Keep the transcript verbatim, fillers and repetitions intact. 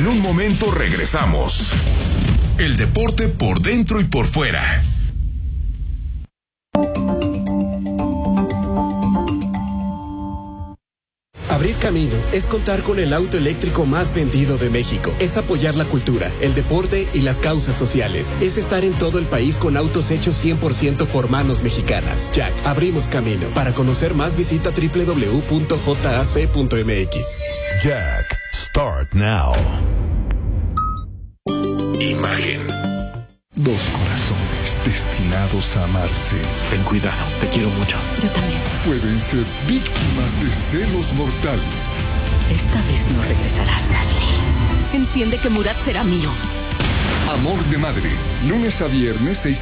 En un momento regresamos. El deporte por dentro y por fuera. Abrir camino es contar con el auto eléctrico más vendido de México. Es apoyar la cultura, el deporte y las causas sociales. Es estar en todo el país con autos hechos cien por ciento por manos mexicanas. Jack, abrimos camino. Para conocer más, visita doble u doble u doble u punto j a c punto m x. Jack, start now. Imagen. Dos corazones destinados a amarse. Ten cuidado, te quiero mucho. Yo también. Pueden ser víctimas de celos mortales. Esta vez no regresarás, Ashley. Entiende que Murat será mío. Amor de madre. Lunes a viernes, seis